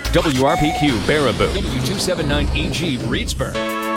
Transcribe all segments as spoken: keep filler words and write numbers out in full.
W R P Q Baraboo, W two seventy-nine E G Reedsburg.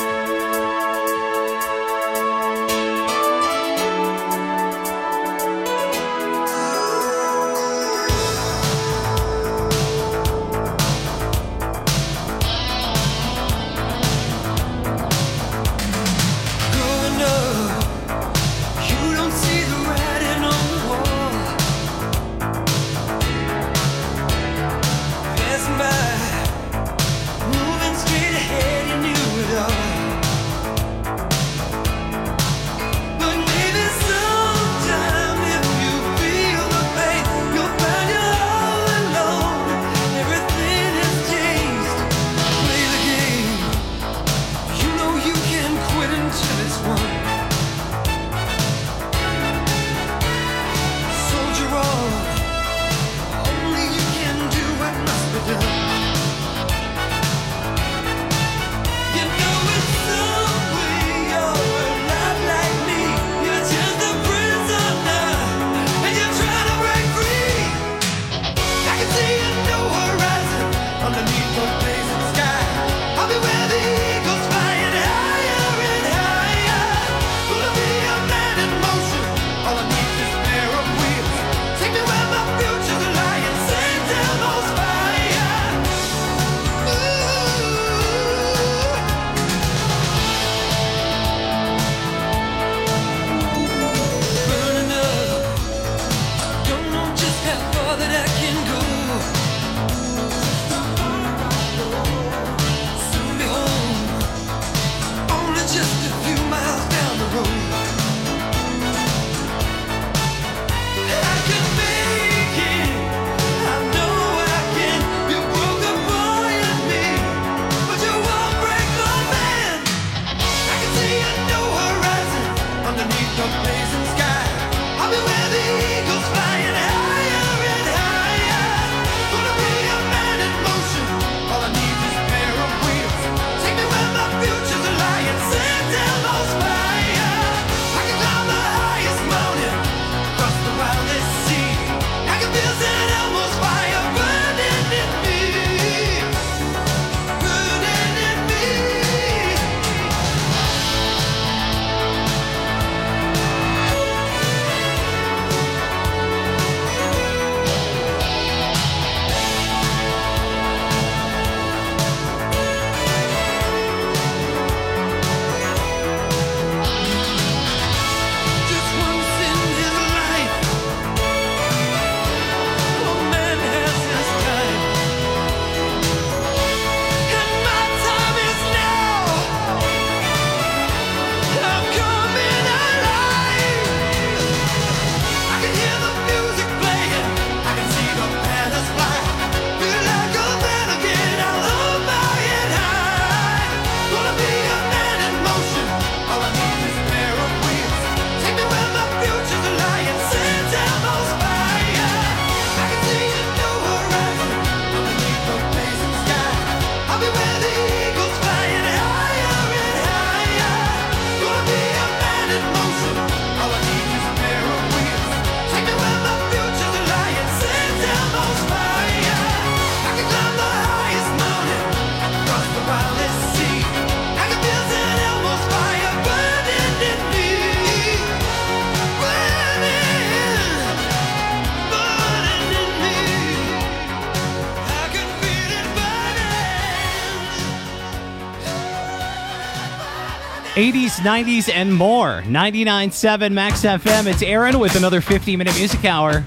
eighties, nineties, and more. ninety-nine point seven Max F M. It's Aaron with another fifty-minute music hour.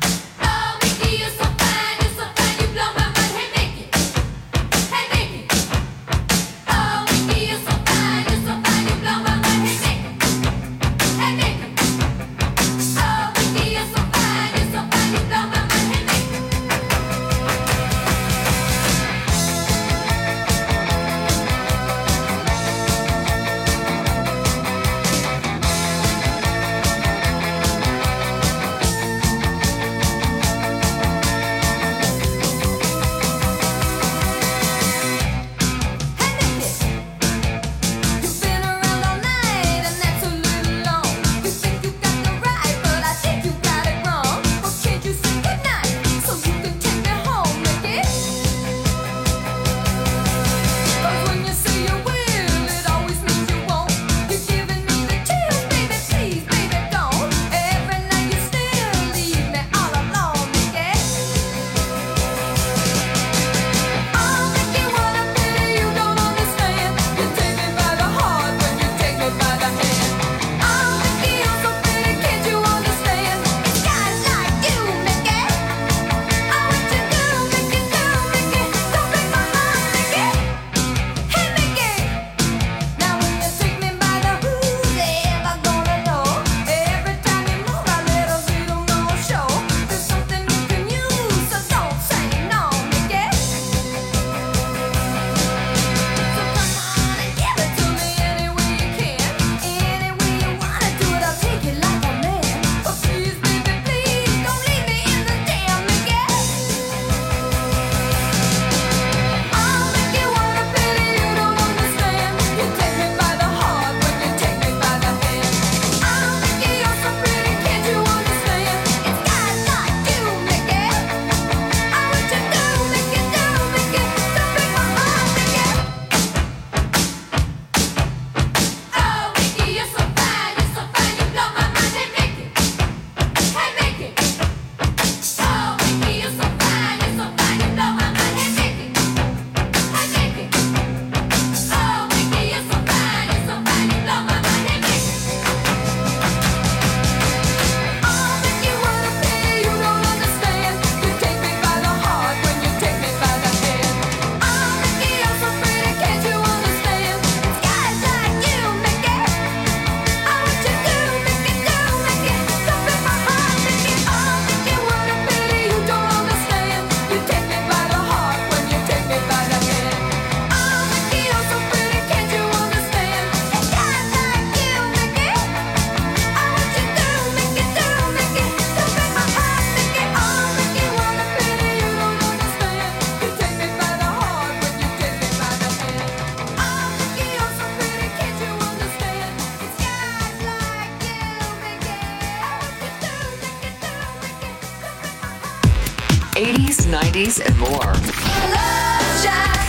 eighties, nineties, and more. Love Shack.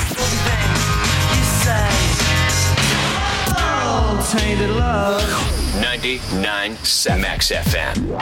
Tainted love. ninety-nine point seven Max F M.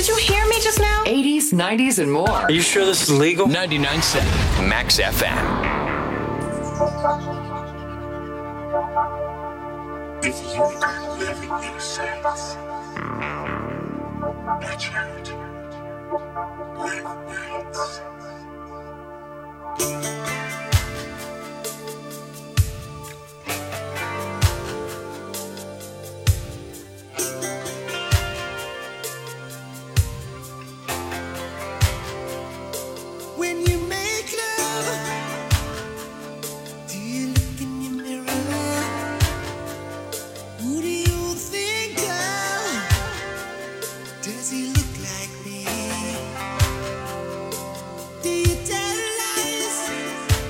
you hear me just now? eighties, nineties, and more. Are you sure this is legal? ninety-nine point seven Max F M. If you could live in your sense, nurtured, live nights. When you make love, do you look in your mirror? Who do you think of? Does he look like me? Do you tell lies?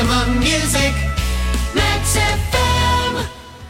Maximum music. Max F M.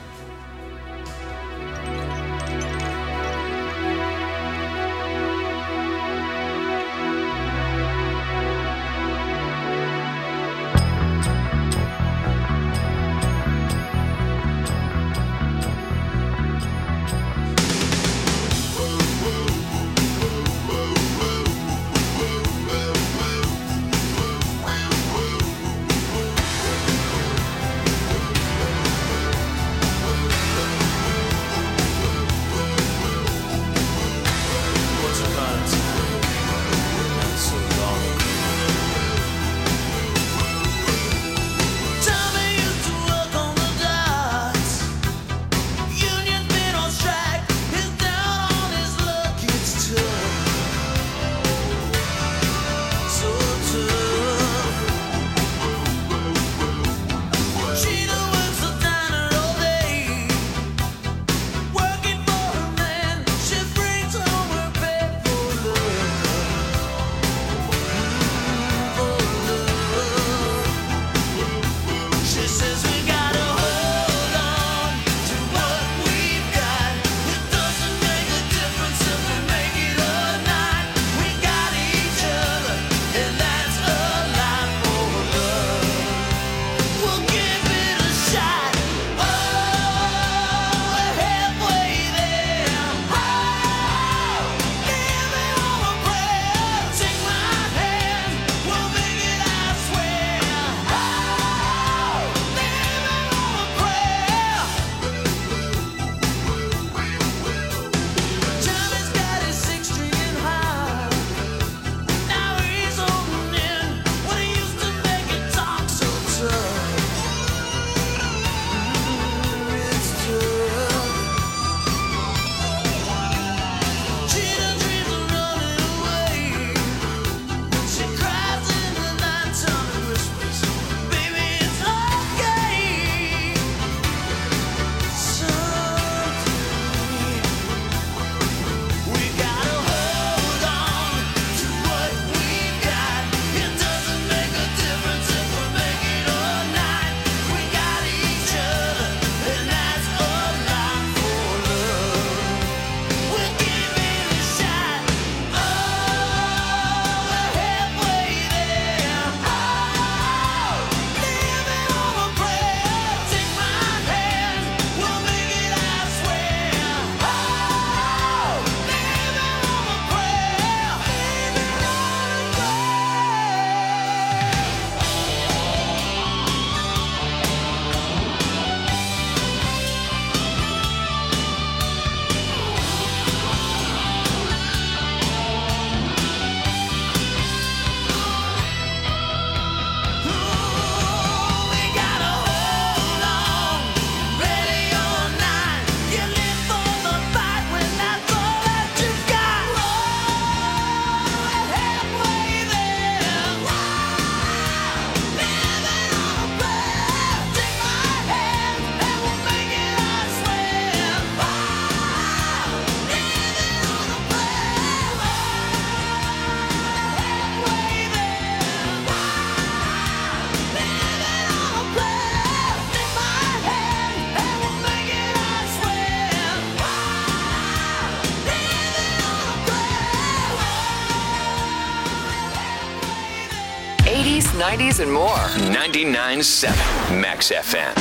eighties, nineties, and more. ninety-nine point seven Max F M.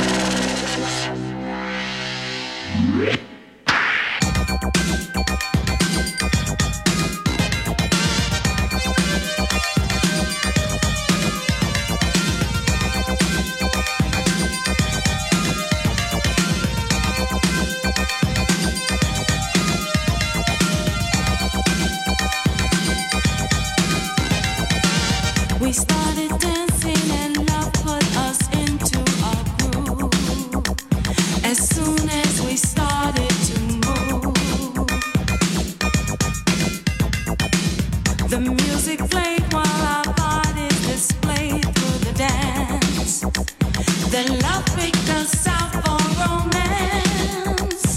We started dancing and love put us into a groove. As soon as we started to move, the music played while our bodies displayed through the dance. The love picked us out for romance.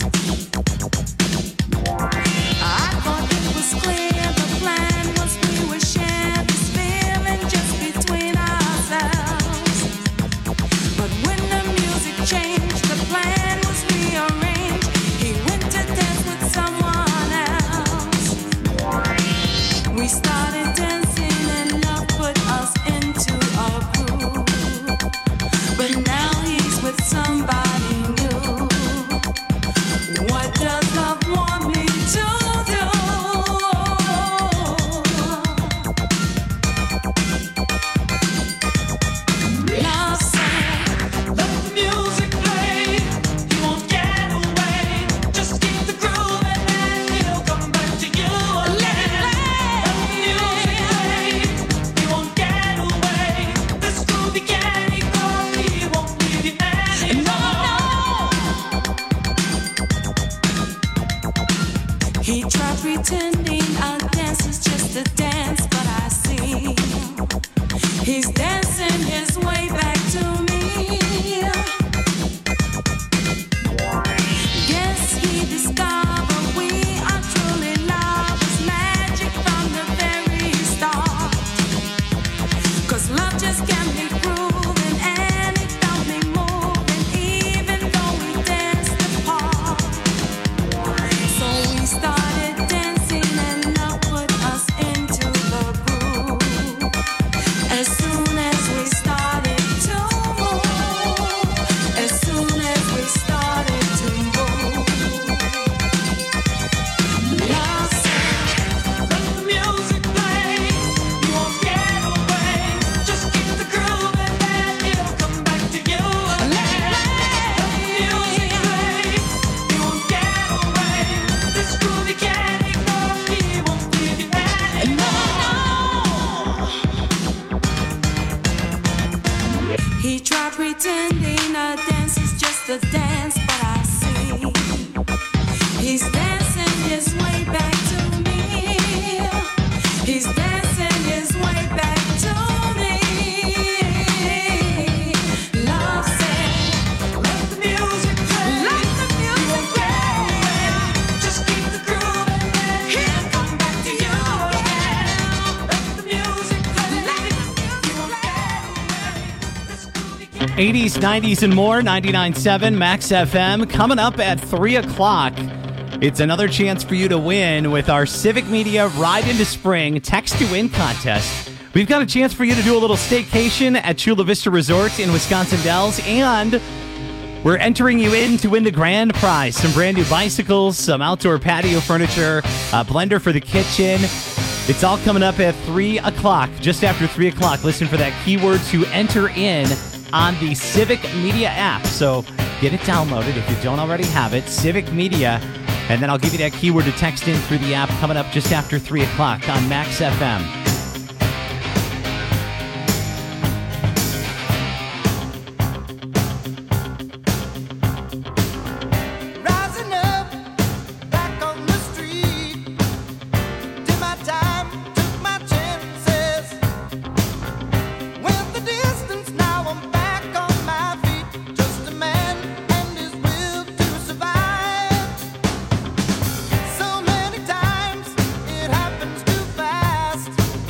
I thought it was clear the plan was we would share this feeling just between ourselves. changed, the plan was rearranged. He went to dance with someone else. We started dancing and love put us into a groove. But now he's with somebody new. What does love want me to do? Love said, let the music play. You won't get away. Just keep the groove and then he'll come back to you again. Let the music play. You won't get away. This groovy candy girl, he won't leave you anymore. He tried pretending our dance was just a dance, but I see he's dancing his way back to me. Guess he discovered we are truly love was magic from the very start. 'Cause love just can't be proven and it got me moving even though we danced apart. So we started dancing and love put us into the groove. As soon as we started to move, as soon as we started to move, love said, let the music play. You won't get away. Just keep the groove and then it'll come back to you again. Let the music play. You won't get away. This groovy candy girl, he won't leave you anymore. He tried pretending a dance is just a dance, but I see he's dancing his way back to me. He's dancing his way back to me. Love said, let the music play. Let the music play. Just keep the groove and then he'll come back to you again. Let the music play. You won't get away. This groovy candy- eighties, nineties, and more. ninety-nine point seven Max F M. Coming up at three o'clock. It's another chance for you to win with our Civic Media Ride into Spring Text to Win contest. We've got a chance for you to do a little staycation at Chula Vista Resort in Wisconsin Dells, and we're entering you in to win the grand prize. Some brand new bicycles, some outdoor patio furniture, a blender for the kitchen. It's all coming up at three o'clock, just after three o'clock. Listen for that keyword to enter in on the Civic Media app. So get it downloaded if you don't already have it, Civic Media, and then I'll give you that keyword to text in through the app coming up just after three o'clock on Max F M. Rising up, back on the street. Did my time, took my chances. Went the distance, now I'm back on my feet. Just a man and his will to survive. So many times it happens too fast.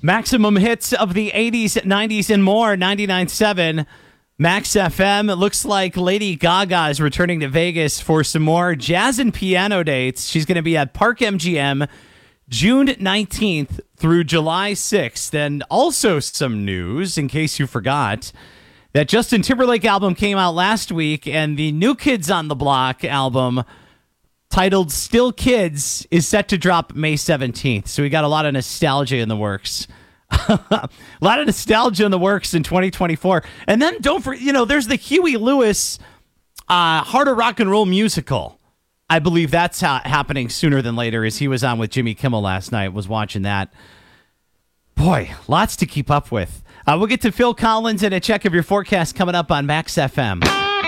Maximum hits of the eighties, nineties, and more. ninety-nine point seven Max F M. It looks like Lady Gaga is returning to Vegas for some more jazz and piano dates. She's going to be at Park M G M June nineteenth through July sixth. And also some news, in case you forgot, that Justin Timberlake album came out last week, and the New Kids on the Block album, titled Still Kids, is set to drop May seventeenth. So we got a lot of nostalgia in the works. A lot of nostalgia in the works in twenty twenty-four. And then don't forget, you know, there's the Huey Lewis uh, Harder Rock and Roll musical. I believe that's ha- happening sooner than later, as he was on with Jimmy Kimmel last night, was watching that. Boy, lots to keep up with. Uh, we'll get to Phil Collins and a check of your forecast coming up on Max F M.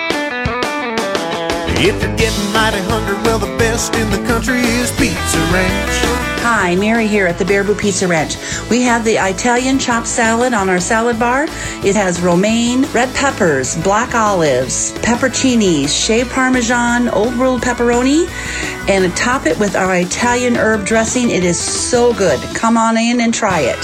If you're getting mighty hungry, well, the best in the country is Pizza Ranch. Hi, Mary here at the Baraboo Pizza Ranch. We have the Italian chopped salad on our salad bar. It has romaine, red peppers, black olives, pepperoncinis, shaved parmesan, old world pepperoni, and top it with our Italian herb dressing. It is so good. Come on in and try it.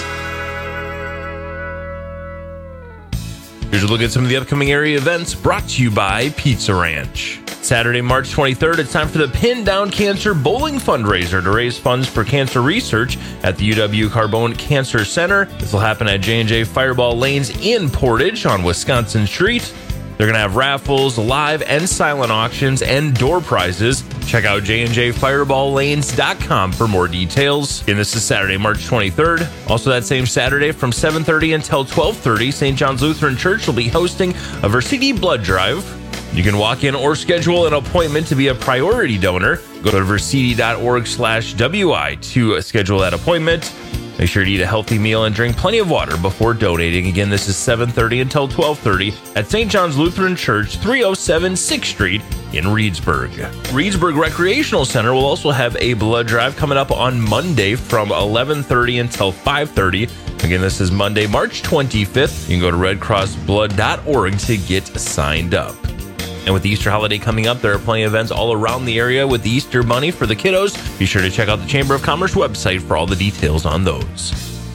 Here's a look at some of the upcoming area events brought to you by Pizza Ranch. Saturday, March twenty-third, it's time for the Pin Down Cancer Bowling Fundraiser to raise funds for cancer research at the U W Carbone Cancer Center. This will happen at J and J Fireball Lanes in Portage on Wisconsin Street. They're going to have raffles, live and silent auctions, and door prizes. Check out j and j fireball lanes dot com for more details. And this is Saturday, March twenty-third. Also that same Saturday from seven thirty until twelve thirty, Saint John's Lutheran Church will be hosting a Versiti blood drive. You can walk in or schedule an appointment to be a priority donor. Go to versiti.org slash WI to schedule that appointment. Make sure to eat a healthy meal and drink plenty of water before donating. Again, this is seven thirty until twelve thirty at Saint John's Lutheran Church, three oh seven sixth Street in Reedsburg. Reedsburg Recreational Center will also have a blood drive coming up on Monday from eleven thirty until five thirty. Again, this is Monday, March twenty-fifth. You can go to red cross blood dot org to get signed up. And with the Easter holiday coming up, there are plenty of events all around the area with the Easter Bunny for the kiddos. Be sure to check out the Chamber of Commerce website for all the details on those.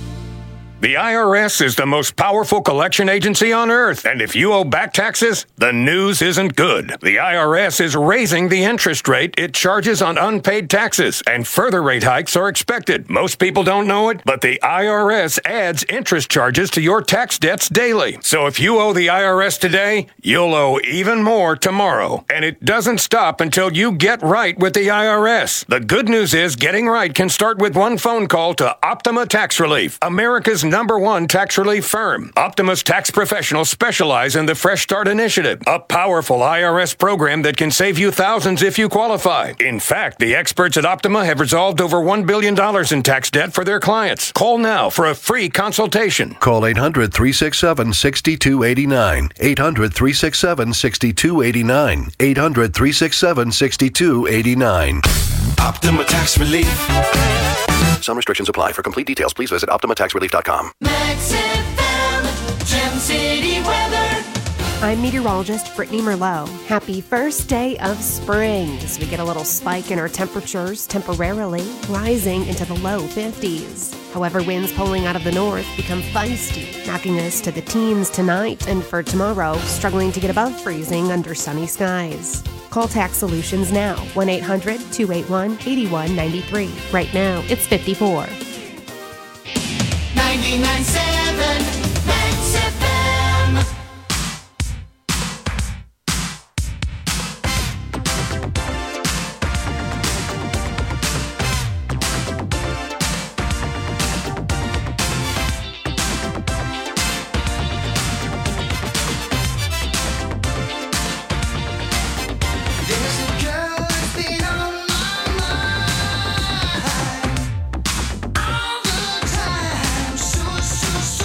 The I R S is the most powerful collection agency on earth, and if you owe back taxes, the news isn't good. The I R S is raising the interest rate it charges on unpaid taxes, and further rate hikes are expected. Most people don't know it, but the I R S adds interest charges to your tax debts daily. So if you owe the I R S today, you'll owe even more tomorrow. And it doesn't stop until you get right with the I R S. The good news is getting right can start with one phone call to Optima Tax Relief, America's number one tax relief firm. Optima's tax professionals specialize in the Fresh Start Initiative, a powerful I R S program that can save you thousands if you qualify. In fact, the experts at Optima have resolved over one billion dollars in tax debt for their clients. Call now for a free consultation. Call eight hundred, three six seven, six two eight nine. eight hundred, three six seven, six two eight nine. eight hundred, three six seven, six two eight nine. Optima Tax Relief. Some restrictions apply. For complete details, please visit optima tax relief dot com. Max F M, Gem City weather. I'm meteorologist Brittany Merlot. Happy first day of spring as we get a little spike in our temperatures, temporarily rising into the low fifties. However, winds pulling out of the north become feisty, knocking us to the teens tonight, and for tomorrow, struggling to get above freezing under sunny skies. Call Tax Solutions now, one eight hundred, two eight one, eight one nine three. Right now, it's fifty-four. ninety-nine point seven Max F M. So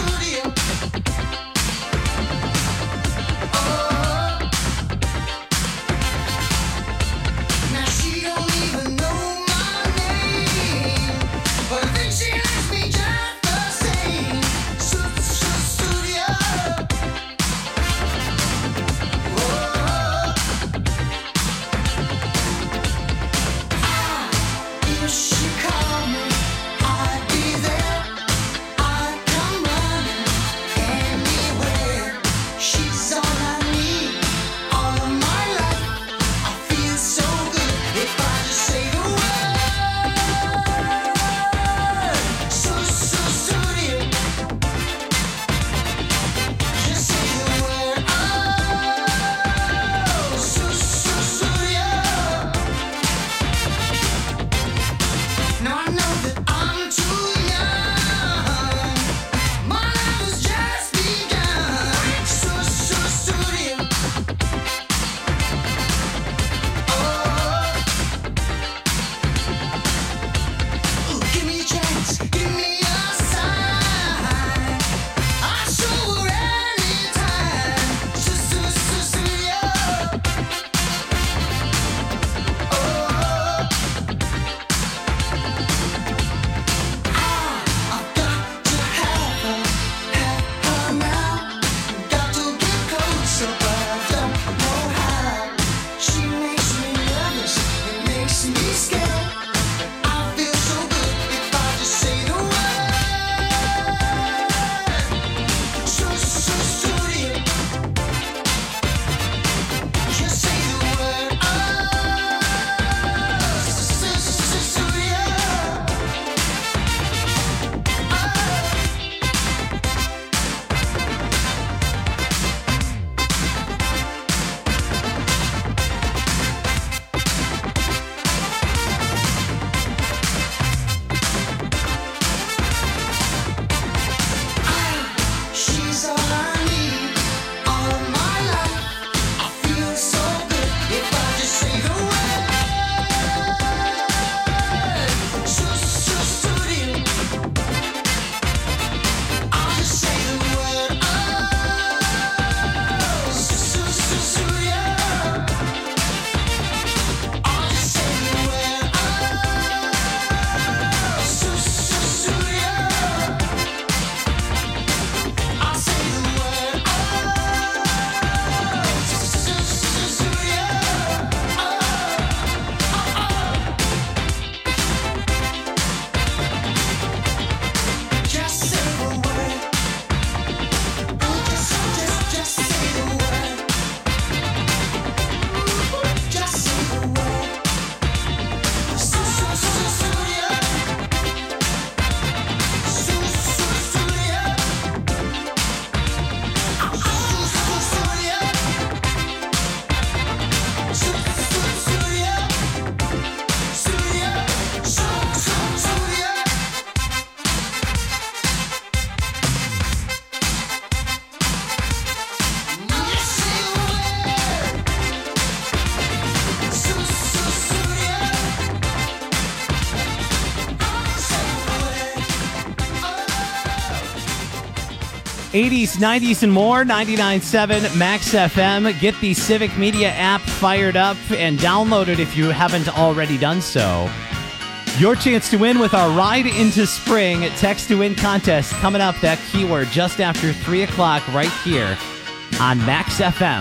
eighties, nineties, and more, ninety-nine point seven Max F M. Get the Civic Media app fired up and download it if you haven't already done so. Your chance to win with our Ride into Spring Text to Win contest coming up, that keyword just after three o'clock right here on Max F M.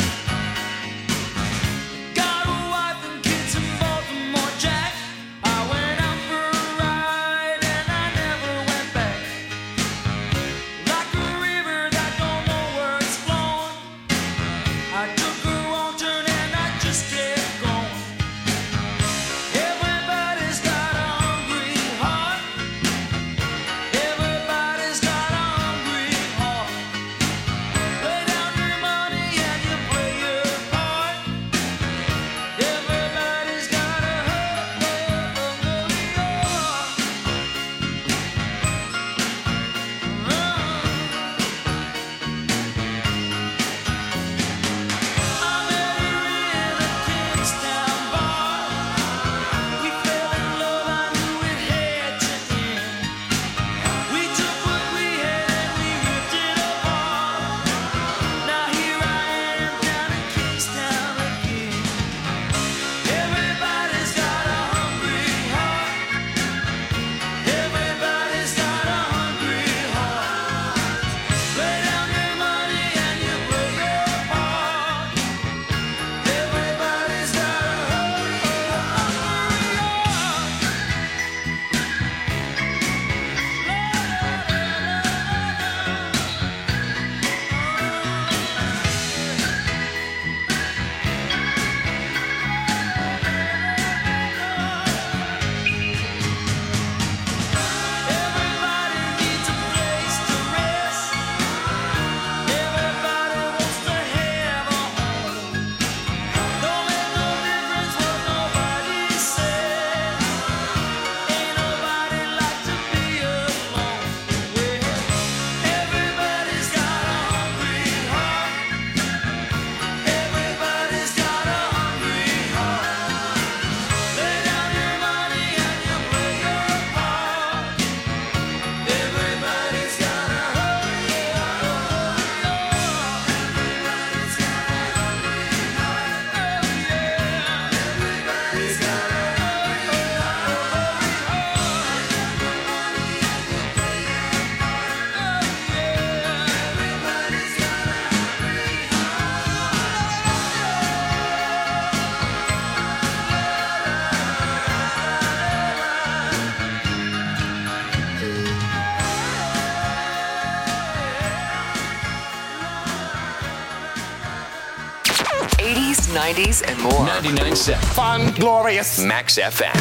eighties, nineties, and more. ninety-nine point seven. Fun, glorious. Max F M.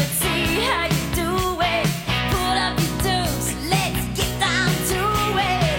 Let's get down to it.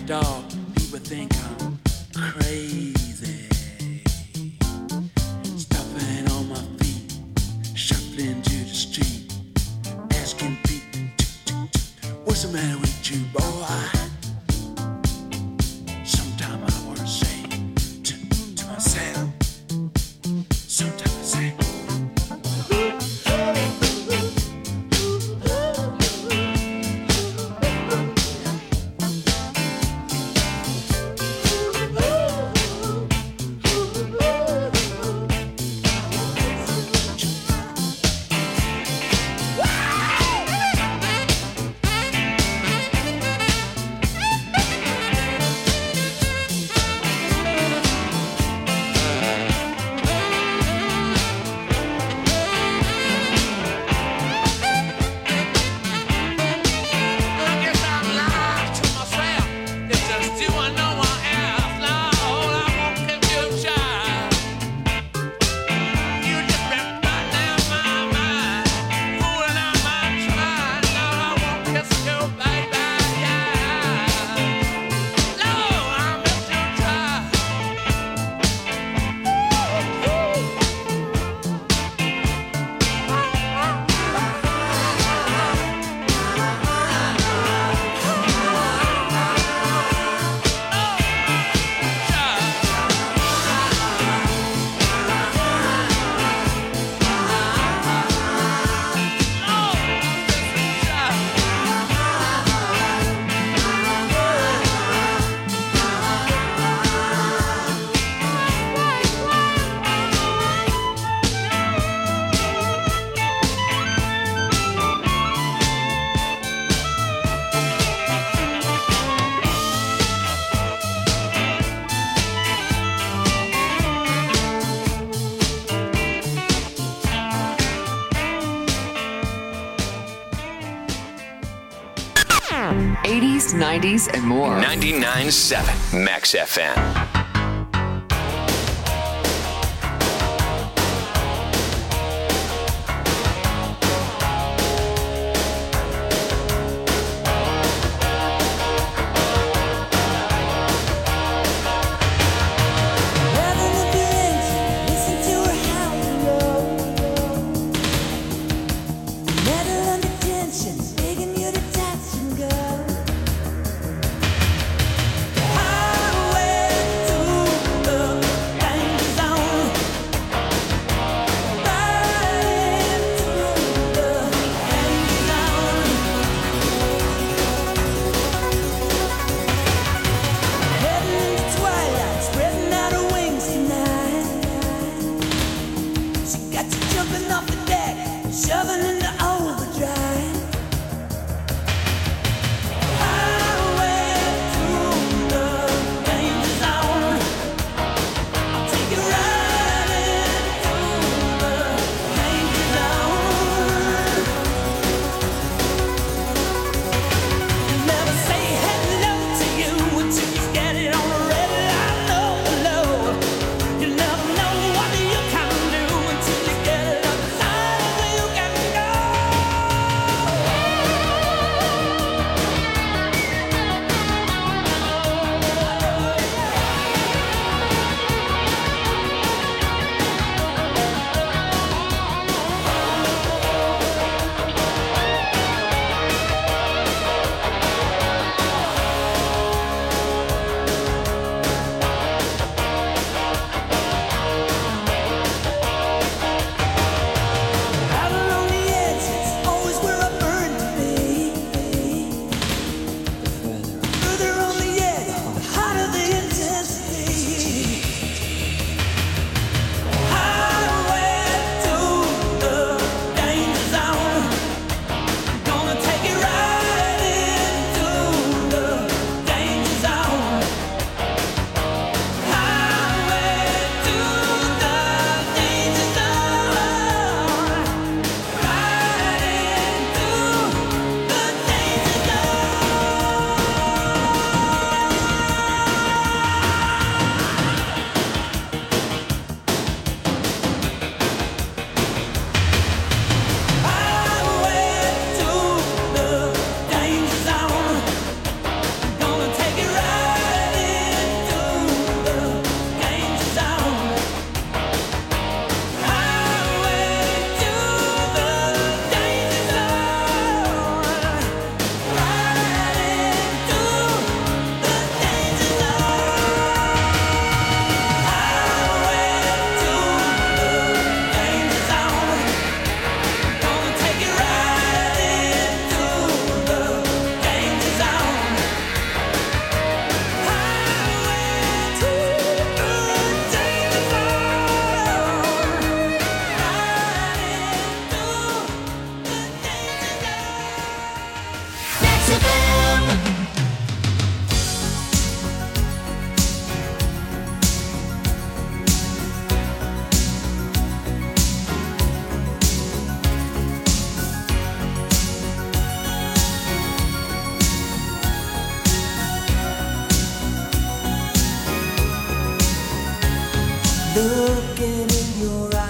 dog, people think I'm crazy. Stopping on my feet, shuffling to the street, asking people, what's the matter with you, boy? Sometimes I want to say to, to myself, sometimes I say, eighties, nineties, and more. ninety-nine point seven Max F M. You never know what you can do until you get it up.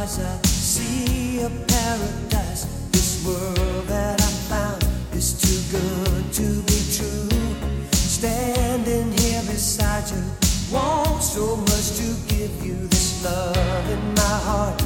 eyes I see a paradise. This world that I found is too good to be true. Standing here beside you, want so much to give you this love in my heart.